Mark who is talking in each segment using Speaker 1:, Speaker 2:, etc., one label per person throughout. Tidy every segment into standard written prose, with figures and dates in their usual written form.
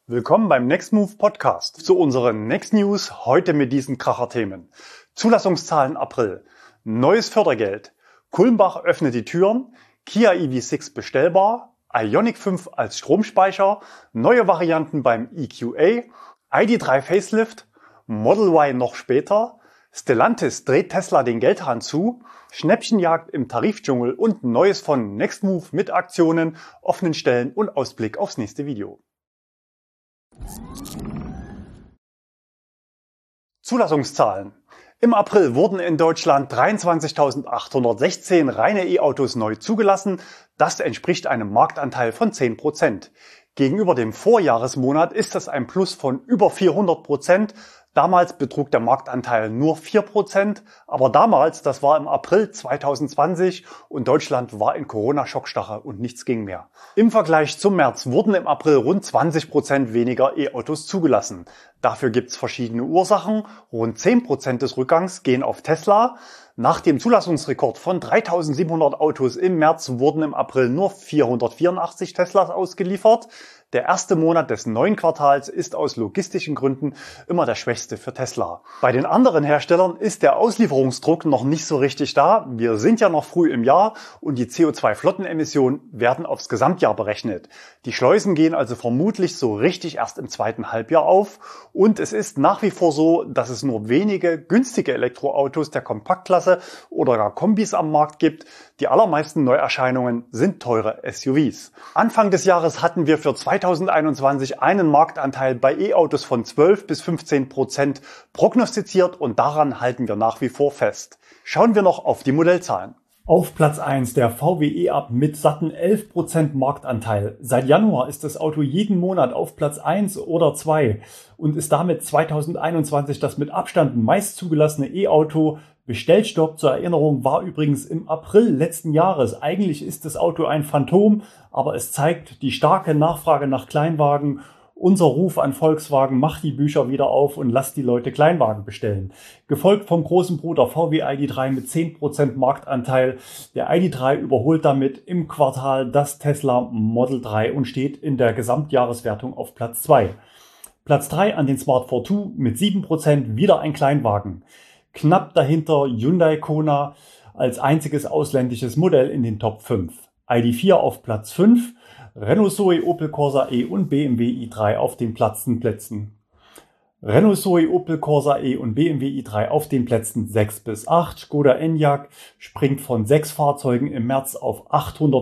Speaker 1: Willkommen beim Next Move Podcast zu unseren Next News, heute mit diesen Kracher-Themen. Zulassungszahlen April, neues Fördergeld, Kulmbach öffnet die Türen, Kia EV6 bestellbar, Ioniq 5 als Stromspeicher, neue Varianten beim EQA, ID.3 Facelift, Model Y noch später, Stellantis dreht Tesla den Geldhahn zu, Schnäppchenjagd im Tarifdschungel und Neues von Next Move mit Aktionen, offenen Stellen und Ausblick aufs nächste Video. Zulassungszahlen. Im April wurden in Deutschland 23.816 reine E-Autos neu zugelassen. Das entspricht einem Marktanteil von 10%. Gegenüber dem Vorjahresmonat ist das ein Plus von über 400%. Damals betrug der Marktanteil nur 4%, aber damals, das war im April 2020 und Deutschland war in Corona-Schockstarre und nichts ging mehr. Im Vergleich zum März wurden im April rund 20% weniger E-Autos zugelassen. Dafür gibt's verschiedene Ursachen. Rund 10% des Rückgangs gehen auf Tesla. Nach dem Zulassungsrekord von 3.700 Autos im März wurden im April nur 484 Teslas ausgeliefert. Der erste Monat des neuen Quartals ist aus logistischen Gründen immer der schwächste für Tesla. Bei den anderen Herstellern ist der Auslieferungsdruck noch nicht so richtig da. Wir sind ja noch früh im Jahr und die CO2-Flottenemissionen werden aufs Gesamtjahr berechnet. Die Schleusen gehen also vermutlich so richtig erst im zweiten Halbjahr auf. Und es ist nach wie vor so, dass es nur wenige günstige Elektroautos der Kompaktklasse oder gar Kombis am Markt gibt. Die allermeisten Neuerscheinungen sind teure SUVs. Anfang des Jahres hatten wir für 2021 einen Marktanteil bei E-Autos von 12 bis 15% prognostiziert und daran halten wir nach wie vor fest. Schauen wir noch auf die Modellzahlen.
Speaker 2: Auf Platz 1 der VW E-Up mit satten 11% Marktanteil. Seit Januar ist das Auto jeden Monat auf Platz 1 oder 2 und ist damit 2021 das mit Abstand meist zugelassene E-Auto. Bestellstopp zur Erinnerung war übrigens im April letzten Jahres. Eigentlich ist das Auto ein Phantom, aber es zeigt die starke Nachfrage nach Kleinwagen. Unser Ruf an Volkswagen: macht die Bücher wieder auf und lasst die Leute Kleinwagen bestellen. Gefolgt vom großen Bruder VW ID.3 mit 10% Marktanteil. Der ID.3 überholt damit im Quartal das Tesla Model 3 und steht in der Gesamtjahreswertung auf Platz 2. Platz 3 an den Smart Fortwo mit 7%, wieder ein Kleinwagen. Knapp dahinter Hyundai Kona als einziges ausländisches Modell in den Top 5. ID.4 auf Platz 5, Renault Zoe, Opel Corsa E und BMW i3 auf den Plätzen. Renault Zoe, Opel Corsa E und BMW i3 auf den Plätzen 6 bis 8. Skoda Enyaq springt von 6 Fahrzeugen im März auf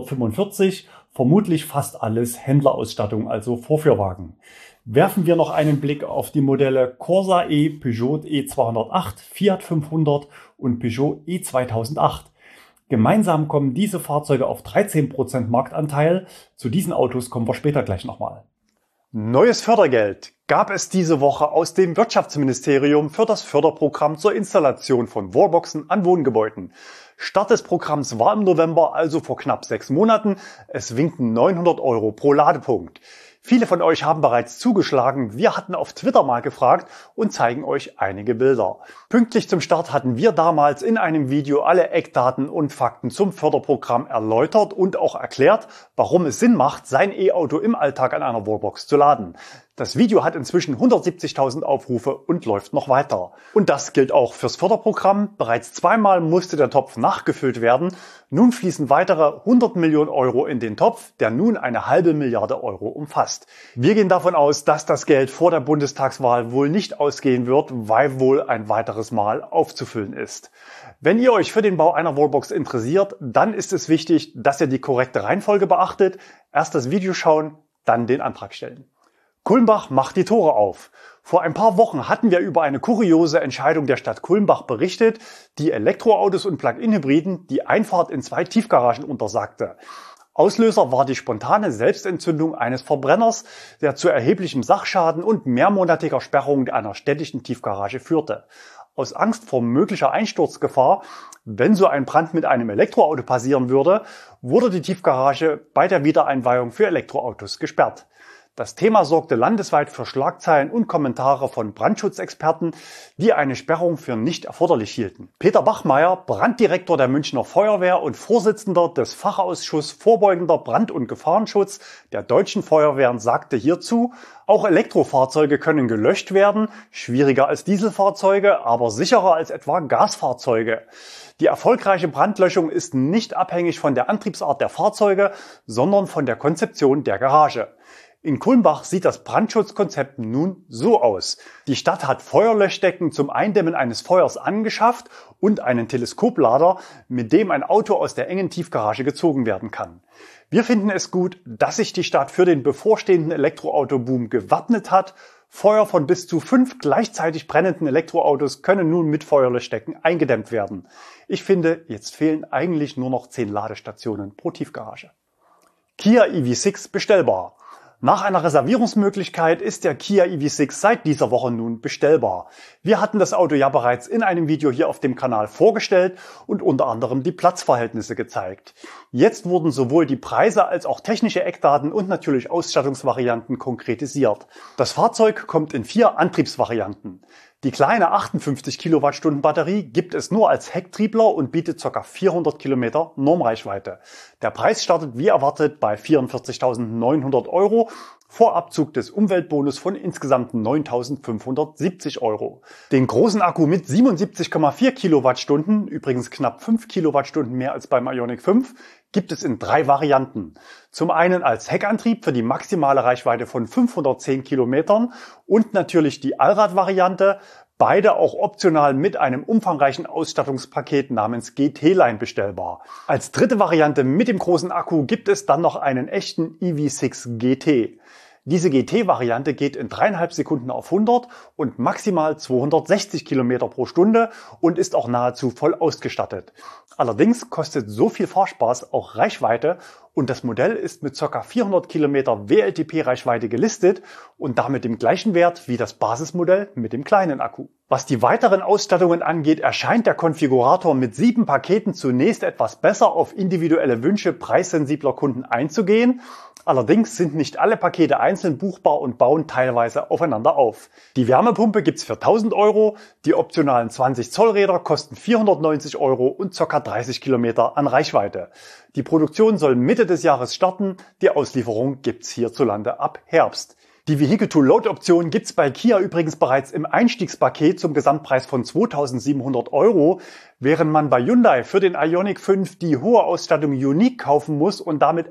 Speaker 2: 845. Vermutlich fast alles Händlerausstattung, also Vorführwagen. Werfen wir noch einen Blick auf die Modelle Corsa E, Peugeot E208, Fiat 500 und Peugeot E2008. Gemeinsam kommen diese Fahrzeuge auf 13% Marktanteil. Zu diesen Autos kommen wir später gleich nochmal.
Speaker 1: Neues Fördergeld gab es diese Woche aus dem Wirtschaftsministerium für das Förderprogramm zur Installation von Wallboxen an Wohngebäuden. Start des Programms war im November, also vor knapp 6 Monaten. Es winkten 900 € pro Ladepunkt. Viele von euch haben bereits zugeschlagen. Wir hatten auf Twitter mal gefragt und zeigen euch einige Bilder. Pünktlich zum Start hatten wir damals in einem Video alle Eckdaten und Fakten zum Förderprogramm erläutert und auch erklärt, warum es Sinn macht, sein E-Auto im Alltag an einer Wallbox zu laden. Das Video hat inzwischen 170.000 Aufrufe und läuft noch weiter. Und das gilt auch fürs Förderprogramm. Bereits zweimal musste der Topf nachgefüllt werden. Nun fließen weitere 100 Millionen € in den Topf, der nun eine halbe Milliarde € umfasst. Wir gehen davon aus, dass das Geld vor der Bundestagswahl wohl nicht ausgehen wird, weil wohl ein weiteres Mal aufzufüllen ist. Wenn ihr euch für den Bau einer Wallbox interessiert, dann ist es wichtig, dass ihr die korrekte Reihenfolge beachtet. Erst das Video schauen, dann den Antrag stellen. Kulmbach macht die Tore auf. Vor ein paar Wochen hatten wir über eine kuriose Entscheidung der Stadt Kulmbach berichtet, die Elektroautos und Plug-in-Hybriden die Einfahrt in 2 Tiefgaragen untersagte. Auslöser war die spontane Selbstentzündung eines Verbrenners, der zu erheblichem Sachschaden und mehrmonatiger Sperrung einer städtischen Tiefgarage führte. Aus Angst vor möglicher Einsturzgefahr, wenn so ein Brand mit einem Elektroauto passieren würde, wurde die Tiefgarage bei der Wiedereinweihung für Elektroautos gesperrt. Das Thema sorgte landesweit für Schlagzeilen und Kommentare von Brandschutzexperten, die eine Sperrung für nicht erforderlich hielten. Peter Bachmeier, Branddirektor der Münchner Feuerwehr und Vorsitzender des Fachausschusses Vorbeugender Brand- und Gefahrenschutz der Deutschen Feuerwehren, sagte hierzu: Auch Elektrofahrzeuge können gelöscht werden, schwieriger als Dieselfahrzeuge, aber sicherer als etwa Gasfahrzeuge. Die erfolgreiche Brandlöschung ist nicht abhängig von der Antriebsart der Fahrzeuge, sondern von der Konzeption der Garage. In Kulmbach sieht das Brandschutzkonzept nun so aus. Die Stadt hat Feuerlöschdecken zum Eindämmen eines Feuers angeschafft und einen Teleskoplader, mit dem ein Auto aus der engen Tiefgarage gezogen werden kann. Wir finden es gut, dass sich die Stadt für den bevorstehenden Elektroautoboom gewappnet hat. Feuer von bis zu 5 gleichzeitig brennenden Elektroautos können nun mit Feuerlöschdecken eingedämmt werden. Ich finde, jetzt fehlen eigentlich nur noch 10 Ladestationen pro Tiefgarage. Kia EV6 bestellbar. Nach einer Reservierungsmöglichkeit ist der Kia EV6 seit dieser Woche nun bestellbar. Wir hatten das Auto ja bereits in einem Video hier auf dem Kanal vorgestellt und unter anderem die Platzverhältnisse gezeigt. Jetzt wurden sowohl die Preise als auch technische Eckdaten und natürlich Ausstattungsvarianten konkretisiert. Das Fahrzeug kommt in 4 Antriebsvarianten. Die kleine 58 Kilowattstunden Batterie gibt es nur als Hecktriebler und bietet ca. 400 Kilometer Normreichweite. Der Preis startet wie erwartet bei 44.900 Euro vor Abzug des Umweltbonus von insgesamt 9.570 Euro. Den großen Akku mit 77,4 Kilowattstunden, übrigens knapp 5 Kilowattstunden mehr als beim Ioniq 5, gibt es in 3 Varianten. Zum einen als Heckantrieb für die maximale Reichweite von 510 Kilometern und natürlich die Allrad-Variante, beide auch optional mit einem umfangreichen Ausstattungspaket namens GT-Line bestellbar. Als dritte Variante mit dem großen Akku gibt es dann noch einen echten EV6 GT. Diese GT-Variante geht in 3,5 Sekunden auf 100 und maximal 260 Kilometer pro Stunde und ist auch nahezu voll ausgestattet. Allerdings kostet so viel Fahrspaß auch Reichweite und das Modell ist mit ca. 400 Kilometer WLTP-Reichweite gelistet und damit dem gleichen Wert wie das Basismodell mit dem kleinen Akku. Was die weiteren Ausstattungen angeht, erscheint der Konfigurator mit 7 Paketen zunächst etwas besser auf individuelle Wünsche preissensibler Kunden einzugehen. Allerdings sind nicht alle Pakete einzeln buchbar und bauen teilweise aufeinander auf. Die Wärmepumpe gibt's für 1.000 Euro, die optionalen 20 Zoll Räder kosten 490 Euro und ca. 30 Kilometer an Reichweite. Die Produktion soll Mitte des Jahres starten, die Auslieferung gibt's hierzulande ab Herbst. Die Vehicle-to-Load-Option gibt's bei Kia übrigens bereits im Einstiegspaket zum Gesamtpreis von 2.700 Euro, während man bei Hyundai für den Ioniq 5 die hohe Ausstattung Unique kaufen muss und damit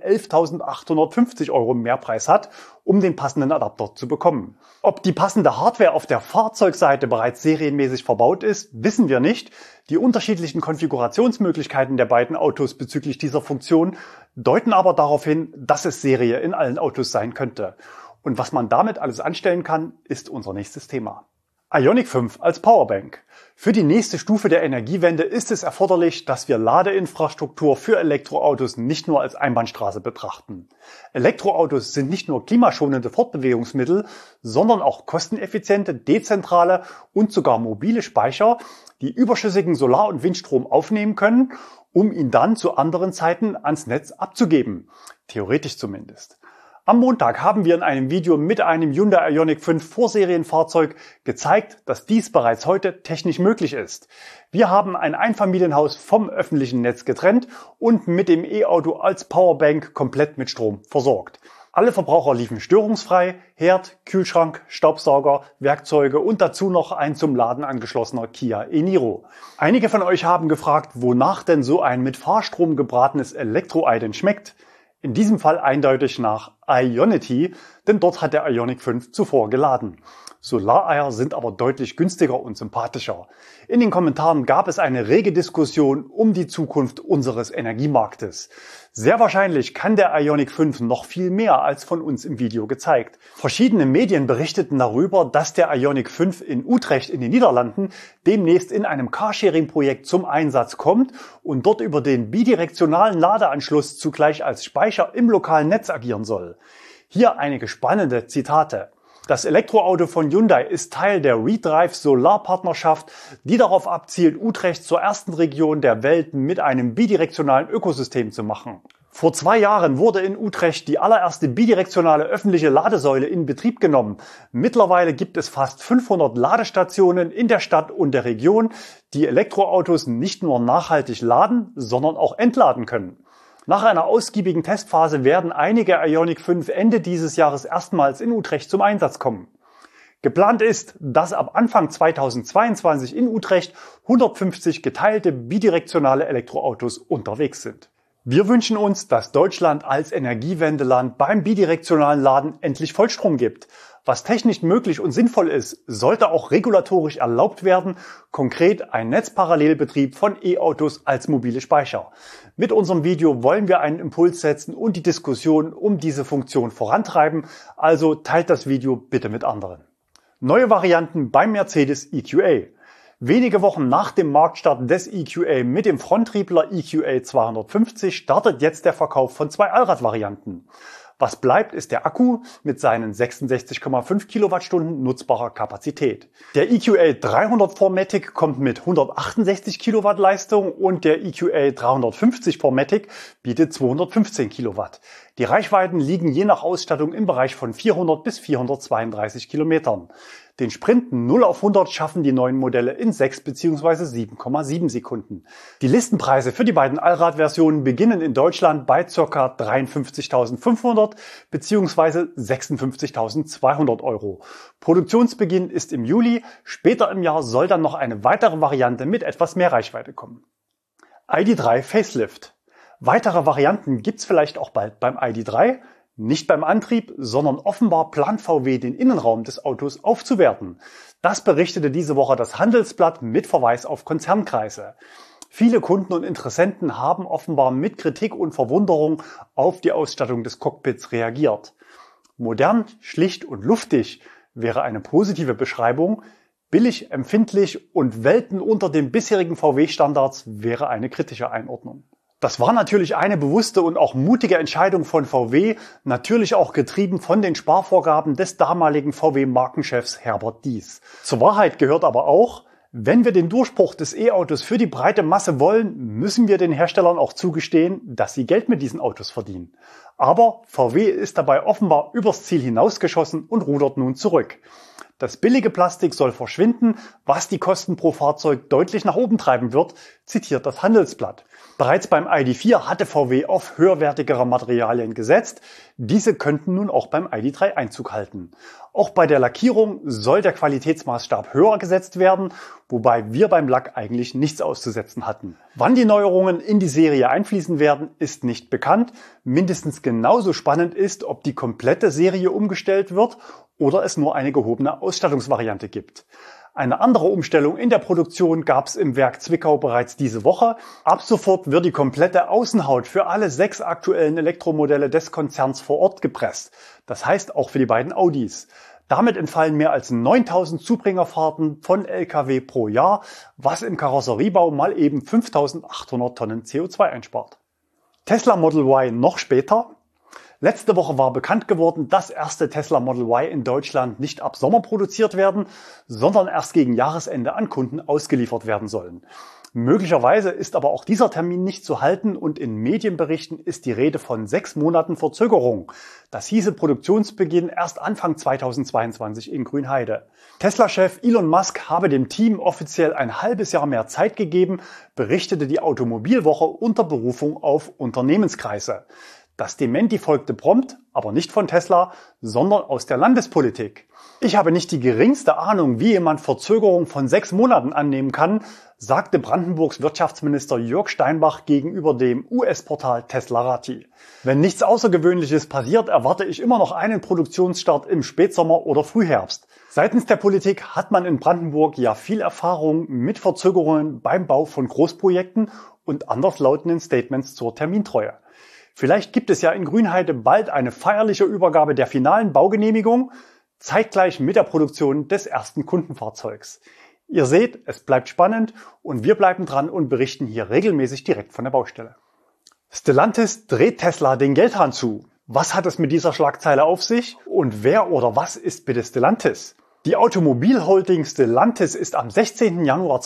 Speaker 1: 11.850 Euro Mehrpreis hat, um den passenden Adapter zu bekommen. Ob die passende Hardware auf der Fahrzeugseite bereits serienmäßig verbaut ist, wissen wir nicht. Die unterschiedlichen Konfigurationsmöglichkeiten der beiden Autos bezüglich dieser Funktion deuten aber darauf hin, dass es Serie in allen Autos sein könnte. Und was man damit alles anstellen kann, ist unser nächstes Thema. Ioniq 5 als Powerbank. Für die nächste Stufe der Energiewende ist es erforderlich, dass wir Ladeinfrastruktur für Elektroautos nicht nur als Einbahnstraße betrachten. Elektroautos sind nicht nur klimaschonende Fortbewegungsmittel, sondern auch kosteneffiziente, dezentrale und sogar mobile Speicher, die überschüssigen Solar- und Windstrom aufnehmen können, um ihn dann zu anderen Zeiten ans Netz abzugeben. Theoretisch zumindest. Am Montag haben wir in einem Video mit einem Hyundai Ioniq 5 Vorserienfahrzeug gezeigt, dass dies bereits heute technisch möglich ist. Wir haben ein Einfamilienhaus vom öffentlichen Netz getrennt und mit dem E-Auto als Powerbank komplett mit Strom versorgt. Alle Verbraucher liefen störungsfrei, Herd, Kühlschrank, Staubsauger, Werkzeuge und dazu noch ein zum Laden angeschlossener Kia e-Niro. Einige von euch haben gefragt, wonach denn so ein mit Fahrstrom gebratenes Elektro-Ei denn schmeckt. In diesem Fall eindeutig nach Ionity, denn dort hat der Ioniq 5 zuvor geladen. Solareier sind aber deutlich günstiger und sympathischer. In den Kommentaren gab es eine rege Diskussion um die Zukunft unseres Energiemarktes. Sehr wahrscheinlich kann der Ioniq 5 noch viel mehr als von uns im Video gezeigt. Verschiedene Medien berichteten darüber, dass der Ioniq 5 in Utrecht in den Niederlanden demnächst in einem Carsharing-Projekt zum Einsatz kommt und dort über den bidirektionalen Ladeanschluss zugleich als Speicher im lokalen Netz agieren soll. Hier einige spannende Zitate. Das Elektroauto von Hyundai ist Teil der ReDrive Solarpartnerschaft, die darauf abzielt, Utrecht zur ersten Region der Welt mit einem bidirektionalen Ökosystem zu machen. Vor 2 Jahren wurde in Utrecht die allererste bidirektionale öffentliche Ladesäule in Betrieb genommen. Mittlerweile gibt es fast 500 Ladestationen in der Stadt und der Region, die Elektroautos nicht nur nachhaltig laden, sondern auch entladen können. Nach einer ausgiebigen Testphase werden einige Ioniq 5 Ende dieses Jahres erstmals in Utrecht zum Einsatz kommen. Geplant ist, dass ab Anfang 2022 in Utrecht 150 geteilte bidirektionale Elektroautos unterwegs sind. Wir wünschen uns, dass Deutschland als Energiewendeland beim bidirektionalen Laden endlich Vollstrom gibt. Was technisch möglich und sinnvoll ist, sollte auch regulatorisch erlaubt werden, konkret ein Netzparallelbetrieb von E-Autos als mobile Speicher. Mit unserem Video wollen wir einen Impuls setzen und die Diskussion um diese Funktion vorantreiben, also teilt das Video bitte mit anderen. Neue Varianten beim Mercedes EQA. Wenige Wochen nach dem Marktstart des EQA mit dem Fronttriebler EQA 250 startet jetzt der Verkauf von 2 Allradvarianten. Was bleibt, ist der Akku mit seinen 66,5 Kilowattstunden nutzbarer Kapazität. Der EQA 300 4MATIC kommt mit 168 Kilowatt Leistung und der EQA 350 4MATIC bietet 215 Kilowatt. Die Reichweiten liegen je nach Ausstattung im Bereich von 400 bis 432 Kilometern. Den Sprint 0 auf 100 schaffen die neuen Modelle in 6 bzw. 7,7 Sekunden. Die Listenpreise für die beiden Allradversionen beginnen in Deutschland bei ca. 53.500 bzw. 56.200 Euro. Produktionsbeginn ist im Juli, später im Jahr soll dann noch eine weitere Variante mit etwas mehr Reichweite kommen. ID.3 Facelift. Weitere Varianten gibt's vielleicht auch bald beim ID.3. Nicht beim Antrieb, sondern offenbar plant VW den Innenraum des Autos aufzuwerten. Das berichtete diese Woche das Handelsblatt mit Verweis auf Konzernkreise. Viele Kunden und Interessenten haben offenbar mit Kritik und Verwunderung auf die Ausstattung des Cockpits reagiert. Modern, schlicht und luftig wäre eine positive Beschreibung. Billig, empfindlich und Welten unter den bisherigen VW-Standards wäre eine kritische Einordnung. Das war natürlich eine bewusste und auch mutige Entscheidung von VW, natürlich auch getrieben von den Sparvorgaben des damaligen VW-Markenchefs Herbert Diess. Zur Wahrheit gehört aber auch, wenn wir den Durchbruch des E-Autos für die breite Masse wollen, müssen wir den Herstellern auch zugestehen, dass sie Geld mit diesen Autos verdienen. Aber VW ist dabei offenbar übers Ziel hinausgeschossen und rudert nun zurück. Das billige Plastik soll verschwinden, was die Kosten pro Fahrzeug deutlich nach oben treiben wird, zitiert das Handelsblatt. Bereits beim ID.4 hatte VW auf höherwertigere Materialien gesetzt. Diese könnten nun auch beim ID.3 Einzug halten. Auch bei der Lackierung soll der Qualitätsmaßstab höher gesetzt werden, wobei wir beim Lack eigentlich nichts auszusetzen hatten. Wann die Neuerungen in die Serie einfließen werden, ist nicht bekannt. Mindestens genauso spannend ist, ob die komplette Serie umgestellt wird oder es nur eine gehobene Ausstattungsvariante gibt. Eine andere Umstellung in der Produktion gab es im Werk Zwickau bereits diese Woche. Ab sofort wird die komplette Außenhaut für alle 6 aktuellen Elektromodelle des Konzerns vor Ort gepresst. Das heißt auch für die beiden Audis. Damit entfallen mehr als 9000 Zubringerfahrten von Lkw pro Jahr, was im Karosseriebau mal eben 5800 Tonnen CO2 einspart. Tesla Model Y noch später. Letzte Woche war bekannt geworden, dass erste Tesla Model Y in Deutschland nicht ab Sommer produziert werden, sondern erst gegen Jahresende an Kunden ausgeliefert werden sollen. Möglicherweise ist aber auch dieser Termin nicht zu halten und in Medienberichten ist die Rede von 6 Monaten Verzögerung. Das hieße Produktionsbeginn erst Anfang 2022 in Grünheide. Tesla-Chef Elon Musk habe dem Team offiziell ein halbes Jahr mehr Zeit gegeben, berichtete die Automobilwoche unter Berufung auf Unternehmenskreise. Das Dementi folgte prompt, aber nicht von Tesla, sondern aus der Landespolitik. Ich habe nicht die geringste Ahnung, wie jemand Verzögerung von 6 Monaten annehmen kann, sagte Brandenburgs Wirtschaftsminister Jörg Steinbach gegenüber dem US-Portal Teslarati. Wenn nichts Außergewöhnliches passiert, erwarte ich immer noch einen Produktionsstart im Spätsommer oder Frühherbst. Seitens der Politik hat man in Brandenburg ja viel Erfahrung mit Verzögerungen beim Bau von Großprojekten und anderslautenden Statements zur Termintreue. Vielleicht gibt es ja in Grünheide bald eine feierliche Übergabe der finalen Baugenehmigung, zeitgleich mit der Produktion des ersten Kundenfahrzeugs. Ihr seht, es bleibt spannend und wir bleiben dran und berichten hier regelmäßig direkt von der Baustelle. Stellantis dreht Tesla den Geldhahn zu. Was hat es mit dieser Schlagzeile auf sich und wer oder was ist bitte Stellantis? Die Automobilholding Stellantis ist am 16. Januar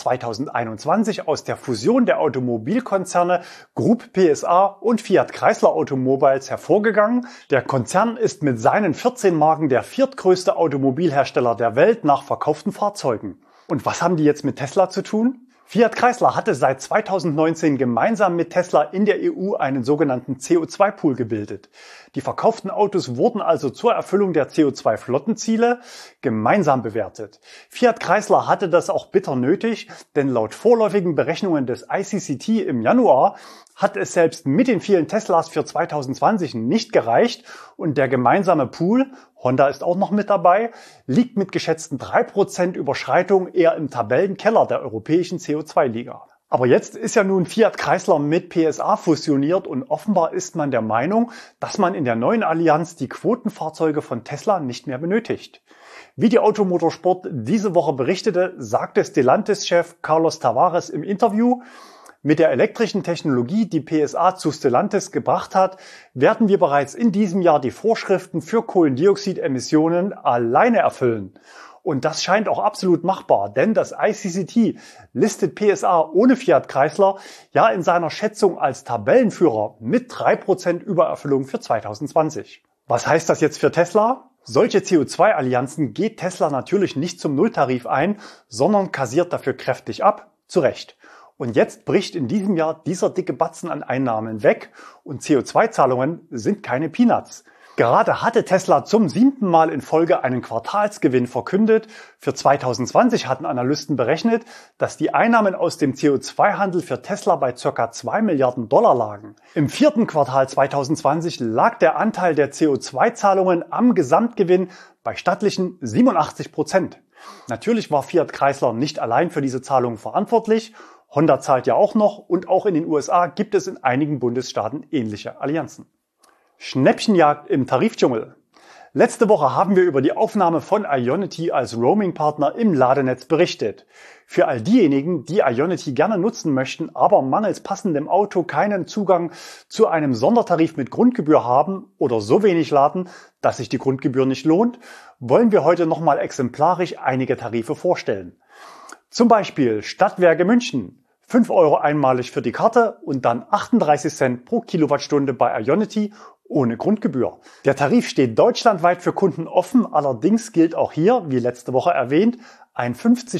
Speaker 1: 2021 aus der Fusion der Automobilkonzerne Group PSA und Fiat Chrysler Automobiles hervorgegangen. Der Konzern ist mit seinen 14 Marken der viertgrößte Automobilhersteller der Welt nach verkauften Fahrzeugen. Und was haben die jetzt mit Tesla zu tun? Fiat Chrysler hatte seit 2019 gemeinsam mit Tesla in der EU einen sogenannten CO2-Pool gebildet. Die verkauften Autos wurden also zur Erfüllung der CO2-Flottenziele gemeinsam bewertet. Fiat Chrysler hatte das auch bitter nötig, denn laut vorläufigen Berechnungen des ICCT im Januar hat es selbst mit den vielen Teslas für 2020 nicht gereicht und der gemeinsame Pool, Honda ist auch noch mit dabei, liegt mit geschätzten 3% Überschreitung eher im Tabellenkeller der europäischen CO2-Liga. Aber jetzt ist ja nun Fiat Chrysler mit PSA fusioniert und offenbar ist man der Meinung, dass man in der neuen Allianz die Quotenfahrzeuge von Tesla nicht mehr benötigt. Wie die Automotorsport diese Woche berichtete, sagte Stellantis-Chef Carlos Tavares im Interview: Mit der elektrischen Technologie, die PSA zu Stellantis gebracht hat, werden wir bereits in diesem Jahr die Vorschriften für Kohlendioxidemissionen alleine erfüllen. Und das scheint auch absolut machbar, denn das ICCT listet PSA ohne Fiat Chrysler ja in seiner Schätzung als Tabellenführer mit 3% Übererfüllung für 2020. Was heißt das jetzt für Tesla? Solche CO2-Allianzen geht Tesla natürlich nicht zum Nulltarif ein, sondern kassiert dafür kräftig ab, zu Recht. Und jetzt bricht in diesem Jahr dieser dicke Batzen an Einnahmen weg und CO2-Zahlungen sind keine Peanuts. Gerade hatte Tesla zum 7. Mal in Folge einen Quartalsgewinn verkündet. Für 2020 hatten Analysten berechnet, dass die Einnahmen aus dem CO2-Handel für Tesla bei ca. 2 Milliarden Dollar lagen. Im 4. Quartal 2020 lag der Anteil der CO2-Zahlungen am Gesamtgewinn bei stattlichen 87%. Natürlich war Fiat Chrysler nicht allein für diese Zahlungen verantwortlich. Honda zahlt ja auch noch und auch in den USA gibt es in einigen Bundesstaaten ähnliche Allianzen. Schnäppchenjagd im Tarifdschungel. Letzte Woche haben wir über die Aufnahme von Ionity als Roaming-Partner im Ladenetz berichtet. Für all diejenigen, die Ionity gerne nutzen möchten, aber mangels passendem Auto keinen Zugang zu einem Sondertarif mit Grundgebühr haben oder so wenig laden, dass sich die Grundgebühr nicht lohnt, wollen wir heute nochmal exemplarisch einige Tarife vorstellen. Zum Beispiel Stadtwerke München. 5 € einmalig für die Karte und dann 38 Cent pro Kilowattstunde bei Ionity ohne Grundgebühr. Der Tarif steht deutschlandweit für Kunden offen, allerdings gilt auch hier, wie letzte Woche erwähnt, ein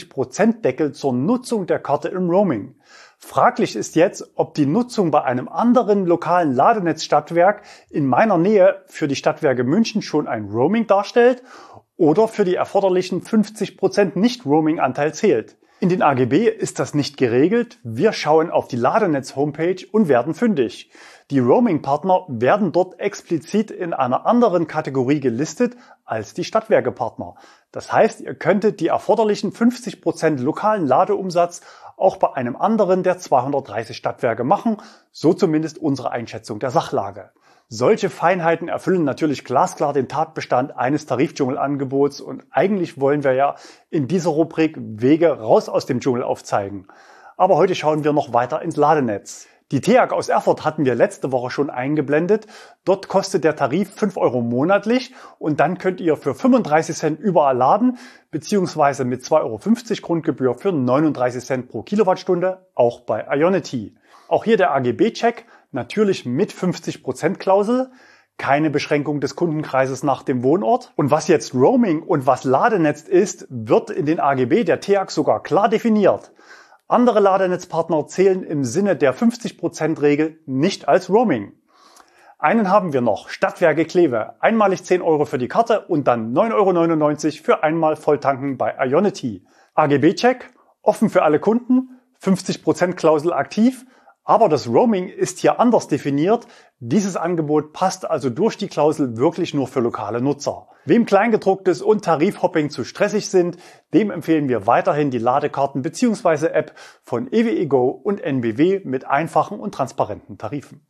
Speaker 1: 50% Deckel zur Nutzung der Karte im Roaming. Fraglich ist jetzt, ob die Nutzung bei einem anderen lokalen Ladenetzstadtwerk in meiner Nähe für die Stadtwerke München schon ein Roaming darstellt oder für die erforderlichen 50% Nicht-Roaming-Anteil zählt. In den AGB ist das nicht geregelt. Wir schauen auf die Ladenetz-Homepage und werden fündig. Die Roaming-Partner werden dort explizit in einer anderen Kategorie gelistet als die Stadtwerke-Partner. Das heißt, ihr könntet die erforderlichen 50% lokalen Ladeumsatz auch bei einem anderen der 230 Stadtwerke machen, so zumindest unsere Einschätzung der Sachlage. Solche Feinheiten erfüllen natürlich glasklar den Tatbestand eines Tarifdschungelangebots und eigentlich wollen wir ja in dieser Rubrik Wege raus aus dem Dschungel aufzeigen. Aber heute schauen wir noch weiter ins Ladenetz. Die TEAG aus Erfurt hatten wir letzte Woche schon eingeblendet. Dort kostet der Tarif 5 € monatlich und dann könnt ihr für 35 Cent überall laden, beziehungsweise mit 2,50 € Grundgebühr für 39 Cent pro Kilowattstunde, auch bei Ionity. Auch hier der AGB-Check, natürlich mit 50% Klausel, keine Beschränkung des Kundenkreises nach dem Wohnort. Und was jetzt Roaming und was Ladenetz ist, wird in den AGB der TEAG sogar klar definiert. Andere Ladenetzpartner zählen im Sinne der 50%-Regel nicht als Roaming. Einen haben wir noch, Stadtwerke Kleve, einmalig 10 € für die Karte und dann 9,99 € für einmal Volltanken bei Ionity. AGB-Check, offen für alle Kunden, 50% Klausel aktiv, aber das Roaming ist hier anders definiert. Dieses Angebot passt also durch die Klausel wirklich nur für lokale Nutzer. Wem Kleingedrucktes und Tarifhopping zu stressig sind, dem empfehlen wir weiterhin die Ladekarten bzw. App von EWE Go und NBW mit einfachen und transparenten Tarifen.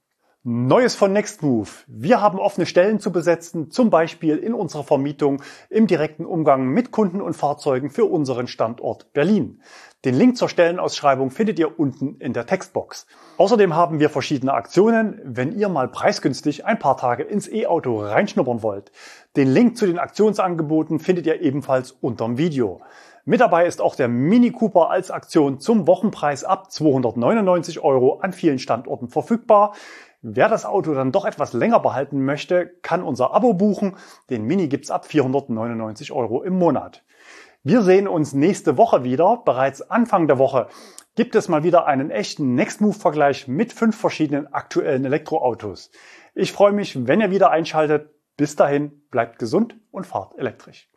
Speaker 1: Neues von Nextmove. Wir haben offene Stellen zu besetzen, zum Beispiel in unserer Vermietung im direkten Umgang mit Kunden und Fahrzeugen für unseren Standort Berlin. Den Link zur Stellenausschreibung findet ihr unten in der Textbox. Außerdem haben wir verschiedene Aktionen, wenn ihr mal preisgünstig ein paar Tage ins E-Auto reinschnuppern wollt. Den Link zu den Aktionsangeboten findet ihr ebenfalls unterm Video. Mit dabei ist auch der Mini Cooper als Aktion zum Wochenpreis ab 299 € an vielen Standorten verfügbar. Wer das Auto dann doch etwas länger behalten möchte, kann unser Abo buchen. Den Mini gibt's ab 499 € im Monat. Wir sehen uns nächste Woche wieder. Bereits Anfang der Woche gibt es mal wieder einen echten Nextmove-Vergleich mit 5 verschiedenen aktuellen Elektroautos. Ich freue mich, wenn ihr wieder einschaltet. Bis dahin, bleibt gesund und fahrt elektrisch.